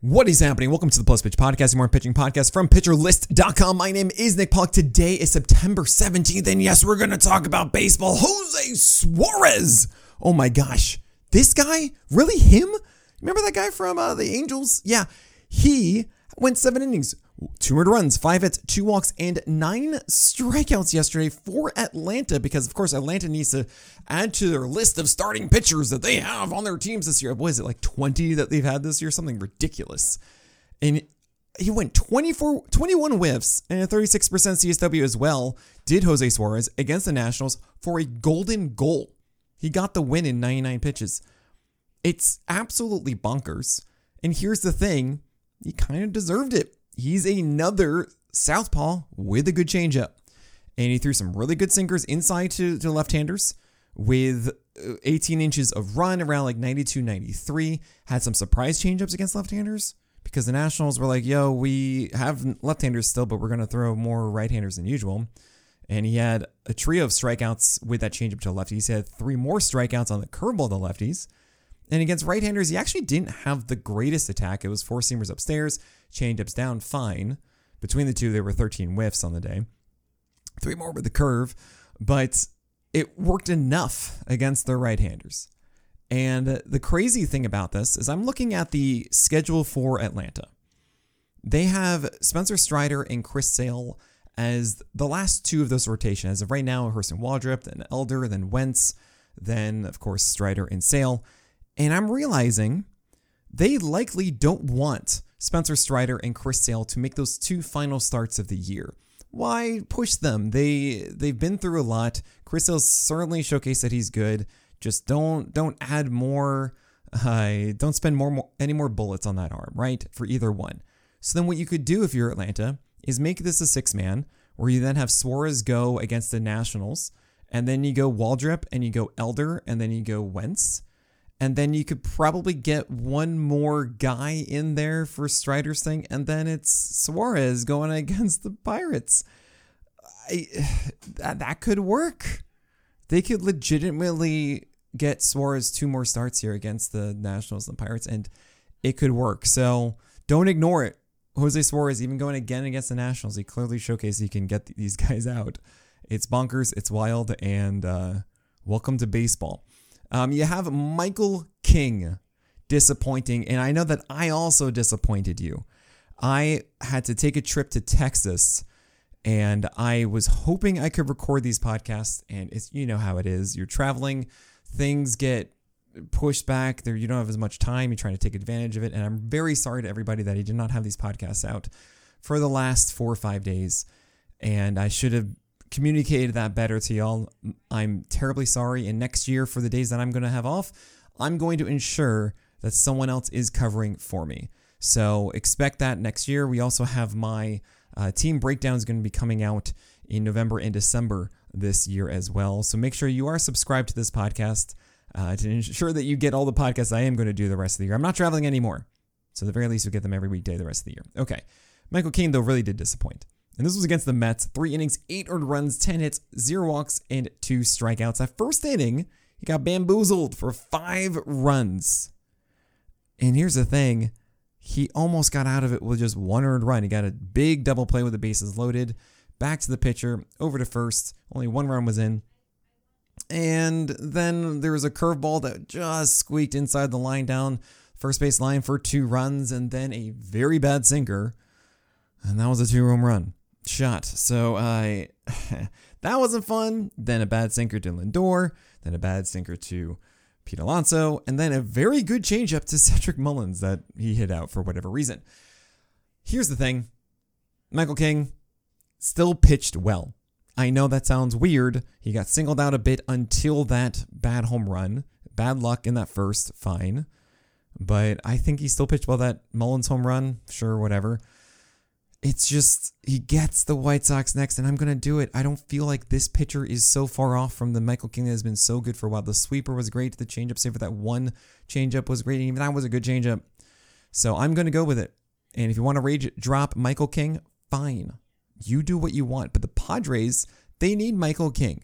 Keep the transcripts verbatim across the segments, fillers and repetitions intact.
What is happening? Welcome to the Plus Pitch Podcast, your more pitching podcast from pitcher list dot com. My name is Nick Pollock. Today is September seventeenth, and yes, we're going to talk about baseball. Jose Suarez. Oh my gosh. This guy? Really him? Remember that guy from uh, the Angels? Yeah. He went seven innings, two earned runs, five hits, two walks, and nine strikeouts yesterday for Atlanta because, of course, Atlanta needs to add to their list of starting pitchers that they have on their teams this year. What is it, like twenty that they've had this year? Something ridiculous. And he went twenty-four, twenty-one whiffs and a thirty-six percent C S W as well, did Jose Suarez against the Nationals for a golden goal. He got the win in ninety-nine pitches. It's absolutely bonkers. And here's the thing. He kind of deserved it. He's another southpaw with a good changeup. And he threw some really good sinkers inside to, to left-handers with eighteen inches of run around like ninety-two, ninety-three. Had some surprise changeups against left-handers because the Nationals were like, yo, we have left-handers still, but we're going to throw more right-handers than usual. And he had a trio of strikeouts with that changeup to lefties. He had three more strikeouts on the curveball to lefties. And against right-handers, he actually didn't have the greatest attack. It was four-seamers upstairs, changeups down, fine. Between the two, there were thirteen whiffs on the day. Three more with the curve. But it worked enough against the right-handers. And the crazy thing about this is I'm looking at the schedule for Atlanta. They have Spencer Strider and Chris Sale as the last two of those rotations. As of right now, Hurston Waldrep, then Elder, then Wentz, then, of course, Strider and Sale. And I'm realizing they likely don't want Spencer Strider and Chris Sale to make those two final starts of the year. Why push them? They they've been through a lot. Chris Sale certainly showcased that he's good. Just don't don't add more. Uh, don't spend more, more any more bullets on that arm, right? For either one. So then what you could do if you're Atlanta is make this a six man, where you then have Suarez go against the Nationals, and then you go Waldrep and you go Elder and then you go Wentz. And then you could probably get one more guy in there for Strider's thing. And then it's Suarez going against the Pirates. I, that, that could work. They could legitimately get Suarez two more starts here against the Nationals and the Pirates. And it could work. So don't ignore it. Jose Suarez, even going again against the Nationals, he clearly showcased he can get these guys out. It's bonkers. It's wild. And uh, welcome to baseball. Um, you have Michael King disappointing, and I know that I also disappointed you. I had to take a trip to Texas, and I was hoping I could record these podcasts, and it's, you know how it is. You're traveling, things get pushed back, there you don't have as much time, you're trying to take advantage of it, and I'm very sorry to everybody that I did not have these podcasts out for the last four or five days, and I should have communicated that better to y'all. I'm terribly sorry. And next year, for the days that I'm going to have off, I'm going to ensure that someone else is covering for me. So expect that next year. We also have my uh, team breakdown is going to be coming out in November and December this year as well. So make sure you are subscribed to this podcast uh, to ensure that you get all the podcasts I am going to do the rest of the year. I'm not traveling anymore. So at the very least, you'll get them every weekday the rest of the year. Okay. Michael King, though, really did disappoint. And this was against the Mets. Three innings, eight earned runs, ten hits, zero walks, and two strikeouts. That first inning, he got bamboozled for five runs. And here's the thing. He almost got out of it with just one earned run. He got a big double play with the bases loaded. Back to the pitcher, over to first. Only one run was in. And then there was a curveball that just squeaked inside the line down first base line for two runs. And then a very bad sinker. And that was a two-home run shot. So I uh, that wasn't fun. Then a bad sinker to Lindor. Then a bad sinker to Pete Alonso. And then a very good changeup to Cedric Mullins that he hit out for whatever reason. Here's the thing. Michael King still pitched well. I know that sounds weird. He got singled out a bit until that bad home run. Bad luck in that first. Fine. But I think he still pitched well. That Mullins home run. Sure, whatever. It's just, he gets the White Sox next, and I'm going to do it. I don't feel like this pitcher is so far off from the Michael King that has been so good for a while. The sweeper was great. The changeup, save for that one changeup, was great. Even that was a good changeup. So I'm going to go with it. And if you want to rage drop Michael King, fine. You do what you want. But the Padres, they need Michael King.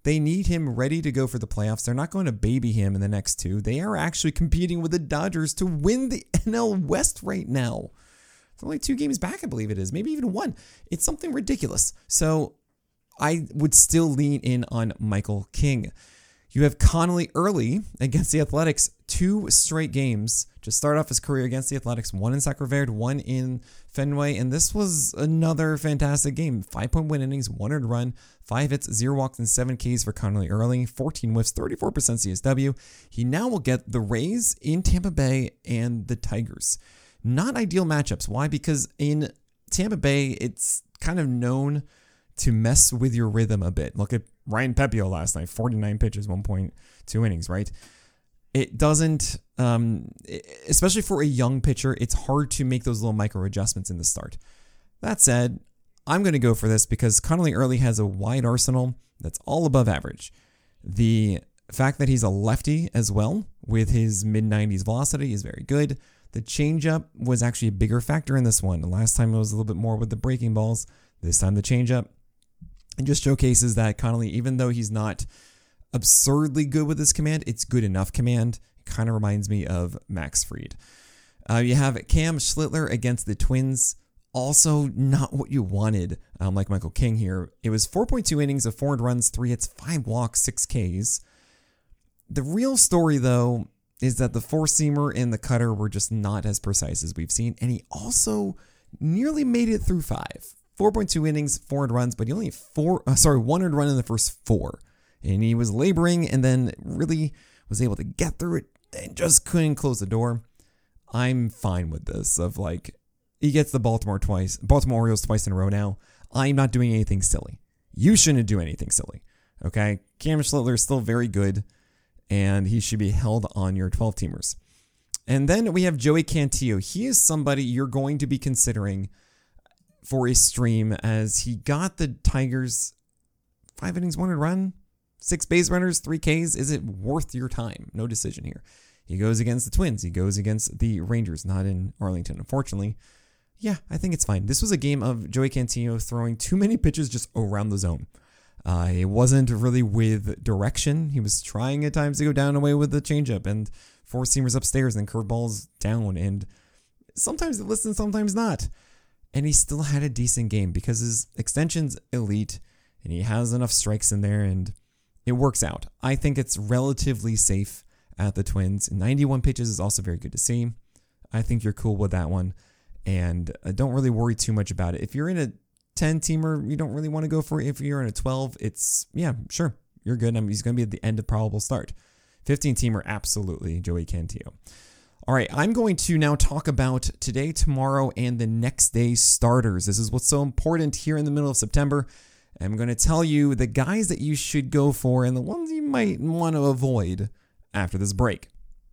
They need him ready to go for the playoffs. They're not going to baby him in the next two. They are actually competing with the Dodgers to win the N L West right now. It's only two games back, I believe it is. Maybe even one. It's something ridiculous. So I would still lean in on Michael King. You have Connolly early against the Athletics, two straight games to start off his career against the Athletics, one in Sacre Verde, one in Fenway, and this was another fantastic game. Five-point win innings, one earned run, five hits, zero walks, and seven Ks for Connolly early, fourteen whiffs, thirty-four percent C S W. He now will get the Rays in Tampa Bay and the Tigers. Not ideal matchups. Why? Because in Tampa Bay, it's kind of known to mess with your rhythm a bit. Look at Ryan Pepiot last night, forty-nine pitches, one point two innings, right? It doesn't, um, especially for a young pitcher, it's hard to make those little micro adjustments in the start. That said, I'm going to go for this because Connolly early has a wide arsenal that's all above average. The fact that he's a lefty as well with his mid nineties velocity is very good. The changeup was actually a bigger factor in this one. The last time it was a little bit more with the breaking balls. This time the changeup. It just showcases that Connolly, even though he's not absurdly good with his command, it's good enough command. It kind of reminds me of Max Fried. Uh, you have Cam Schlittler against the Twins. Also not what you wanted, um, like Michael King here. It was four point two innings of four earned runs, three hits, five walks, six Ks. The real story, though, is that the four-seamer and the cutter were just not as precise as we've seen, and he also nearly made it through five. four point two innings, four earned runs, but he only four, uh, sorry, one earned run in the first four. And he was laboring and then really was able to get through it and just couldn't close the door. I'm fine with this of like, he gets the Baltimore twice, Baltimore Orioles twice in a row now. I'm not doing anything silly. You shouldn't do anything silly. Okay? Cam Schlittler is still very good and he should be held on your twelve-teamers. And then we have Joey Cantillo. He is somebody you're going to be considering for a stream as he got the Tigers five innings, one earned run, six base runners, three Ks. Is it worth your time? No decision here. He goes against the Twins. He goes against the Rangers, not in Arlington, unfortunately. Yeah, I think it's fine. This was a game of Joey Cantillo throwing too many pitches just around the zone. Uh, it wasn't really with direction. He was trying at times to go down and away with the changeup and four seamers upstairs and curveballs down. And sometimes it listens, sometimes not. And he still had a decent game because his extension's elite and he has enough strikes in there and it works out. I think it's relatively safe at the Twins. ninety-one pitches is also very good to see. I think you're cool with that one. And uh, don't really worry too much about it. If you're in a ten-teamer, you don't really want to go for it. If you're in a twelve, it's, yeah, sure, you're good. I mean, he's going to be at the end of probable start. fifteen-teamer, absolutely, Joey Cantillo. All right, I'm going to now talk about today, tomorrow, and the next day's starters. This is what's so important here in the middle of September. I'm going to tell you the guys that you should go for and the ones you might want to avoid after this break.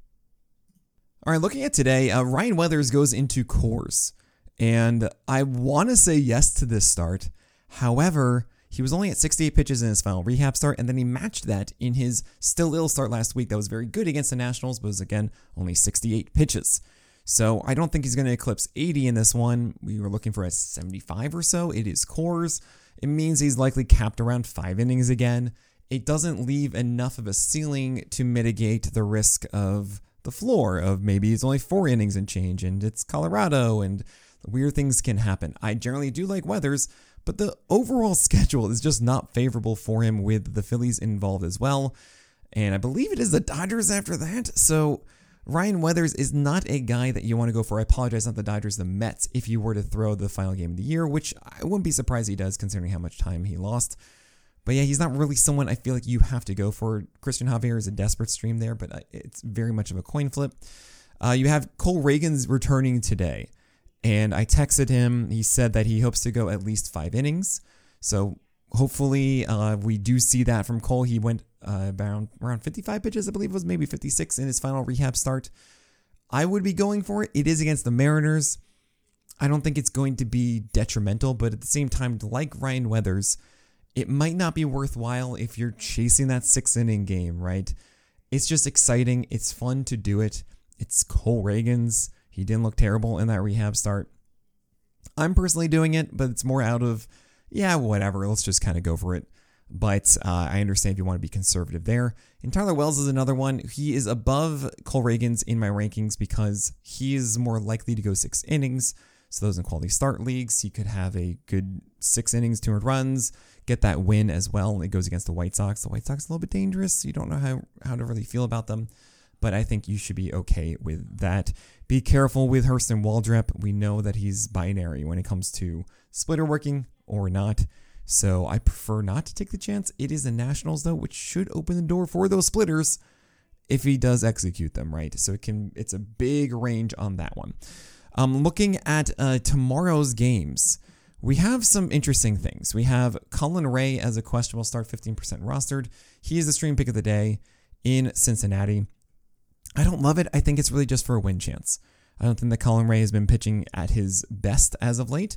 All right, looking at today, uh, Ryan Weathers goes into Coors, and I want to say yes to this start. However, he was only at sixty-eight pitches in his final rehab start, and then he matched that in his still ill start last week. That was very good against the Nationals, but was, again, only sixty-eight pitches. So I don't think he's going to eclipse eighty in this one. We were looking for a seventy-five or so. It is Coors. It means he's likely capped around five innings again. It doesn't leave enough of a ceiling to mitigate the risk of the floor of maybe it's only four innings and change, and it's Colorado, and weird things can happen. I generally do like Weathers, but the overall schedule is just not favorable for him with the Phillies involved as well. And I believe it is the Dodgers after that. So Ryan Weathers is not a guy that you want to go for. I apologize, not the Dodgers, the Mets, if you were to throw the final game of the year, which I wouldn't be surprised he does considering how much time he lost. But yeah, he's not really someone I feel like you have to go for. Christian Javier is a desperate stream there, but it's very much of a coin flip. Uh, you have Cole Reagans returning today. And I texted him. He said that he hopes to go at least five innings. So hopefully uh, we do see that from Cole. He went uh, around, around fifty-five pitches, I believe it was, maybe fifty-six in his final rehab start. I would be going for it. It is against the Mariners. I don't think it's going to be detrimental, but at the same time, like Ryan Weathers, it might not be worthwhile if you're chasing that six-inning game, right? It's just exciting. It's fun to do it. It's Cole Reagans. He didn't look terrible in that rehab start. I'm personally doing it, but it's more out of, yeah, whatever. Let's just kind of go for it. But uh, I understand if you want to be conservative there. And Tyler Wells is another one. He is above Cole Reagans in my rankings because he is more likely to go six innings. So those in quality start leagues, he could have a good six innings, two hundred runs, get that win as well. It goes against the White Sox. The White Sox are a little bit dangerous. You don't know how, how to really feel about them. But I think you should be okay with that. Be careful with Hurston Waldrep. We know that he's binary when it comes to splitter working or not. So I prefer not to take the chance. It is the Nationals, though, which should open the door for those splitters if he does execute them, right? So it can. It's a big range on that one. Um, looking at uh, tomorrow's games, we have some interesting things. We have Colin Ray as a questionable start, fifteen percent rostered. He is the stream pick of the day in Cincinnati. I don't love it. I think it's really just for a win chance. I don't think that Colin Ray has been pitching at his best as of late.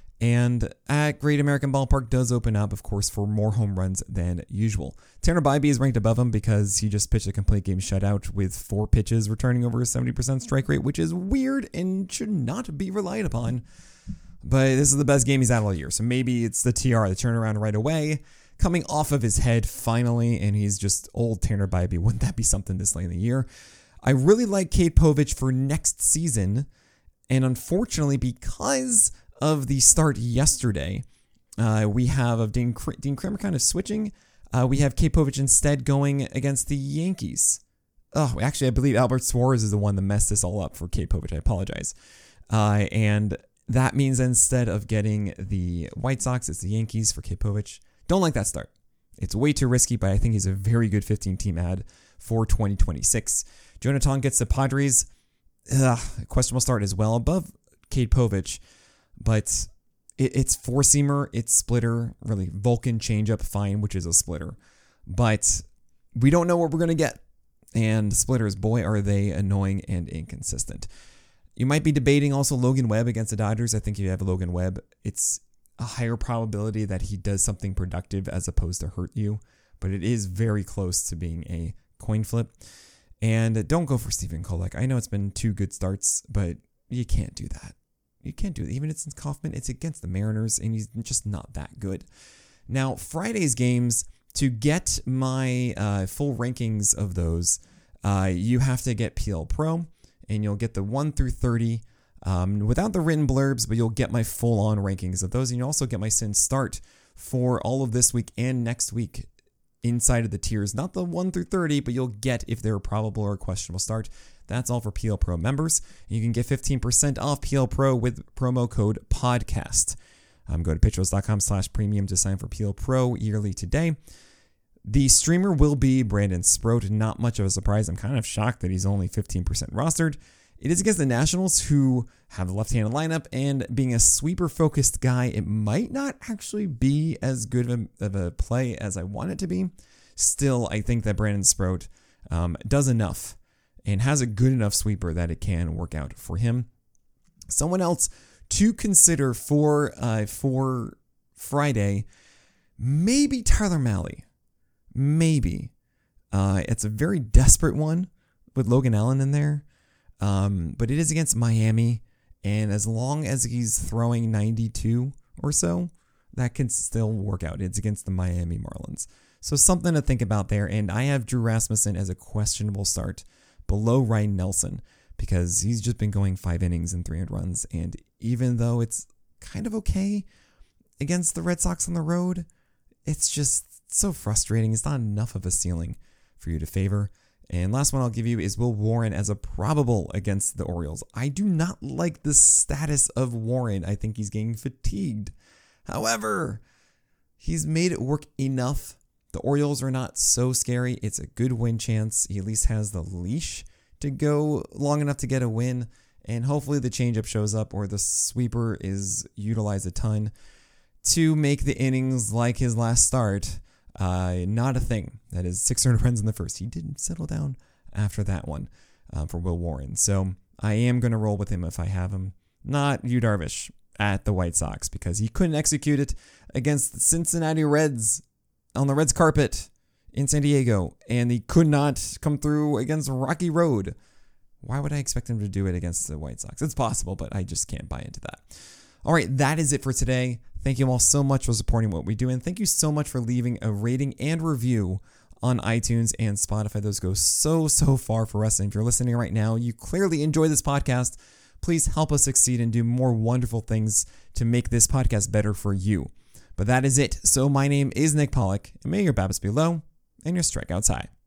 And at Great American Ballpark does open up, of course, for more home runs than usual. Tanner Bybee is ranked above him because he just pitched a complete game shutout with four pitches returning over a seventy percent strike rate, which is weird and should not be relied upon. But this is the best game he's had all year. So maybe it's the T R, the turnaround right away, coming off of his head finally, and he's just old Tanner Bybee. Wouldn't that be something this late in the year? I really like Cade Povich for next season. And unfortunately, because of the start yesterday, uh, we have of Dean, Dean Kramer kind of switching. Uh, we have Cade Povich instead going against the Yankees. Oh, actually, I believe Albert Suarez is the one that messed this all up for Cade Povich. I apologize. Uh, and that means instead of getting the White Sox, it's the Yankees for Cade Povich. Don't like that start. It's way too risky, but I think he's a very good fifteen-team ad for twenty twenty-six. Jonathan gets the Padres. Ugh, questionable start as well, above Cade Povich. But it, it's four-seamer, it's splitter, really Vulcan changeup, fine, which is a splitter. But we don't know what we're going to get. And splitters, boy, are they annoying and inconsistent. You might be debating also Logan Webb against the Dodgers. I think if you have Logan Webb, it's a higher probability that he does something productive as opposed to hurt you. But it is very close to being a coin flip. And don't go for Stephen Kolek. I know it's been two good starts, but you can't do that. You can't do it. Even it's Kaufman, it's against the Mariners, and he's just not that good. Now, Friday's games, to get my uh, full rankings of those, uh, you have to get P L Pro, and you'll get the one through thirty um, without the written blurbs, but you'll get my full-on rankings of those, and you'll also get my Sin Start for all of this week and next week inside of the tiers. Not the one through thirty, but you'll get if they're a probable or a questionable start. That's all for P L Pro members. You can get fifteen percent off P L Pro with promo code podcast. Um, go to pitchers.com slash premium to sign for P L Pro yearly today. The streamer will be Brandon Sproat. Not much of a surprise. I'm kind of shocked that he's only fifteen percent rostered. It is against the Nationals, who have the left-handed lineup, and being a sweeper-focused guy, it might not actually be as good of a, of a play as I want it to be. Still, I think that Brandon Sproat um, does enough and has a good enough sweeper that it can work out for him. Someone else to consider for uh, for Friday, maybe Tyler Mahle. Maybe. Uh, it's a very desperate one with Logan Allen in there. Um, but it is against Miami, and as long as he's throwing ninety-two or so, that can still work out. It's against the Miami Marlins. So something to think about there. And I have Drew Rasmussen as a questionable start below Ryan Nelson because he's just been going five innings and three hundred runs. And even though it's kind of okay against the Red Sox on the road, it's just so frustrating. It's not enough of a ceiling for you to favor. And last one I'll give you is Will Warren as a probable against the Orioles. I do not like the status of Warren. I think he's getting fatigued. However, he's made it work enough. The Orioles are not so scary. It's a good win chance. He at least has the leash to go long enough to get a win. And hopefully the changeup shows up or the sweeper is utilized a ton to make the innings like his last start. Uh, not a thing. That is six hundred runs in the first. He didn't settle down after that one uh, for Will Warren. So I am going to roll with him if I have him. Not Yu Darvish at the White Sox because he couldn't execute it against the Cincinnati Reds on the Reds carpet in San Diego. And he could not come through against Rocky Road. Why would I expect him to do it against the White Sox? It's possible, but I just can't buy into that. All right, that is it for today. Thank you all so much for supporting what we do, and thank you so much for leaving a rating and review on iTunes and Spotify. Those go so, so far for us. And if you're listening right now, you clearly enjoy this podcast. Please help us succeed and do more wonderful things to make this podcast better for you. But that is it. So my name is Nick Pollack, and may your BABIPs be low and your strikeouts high.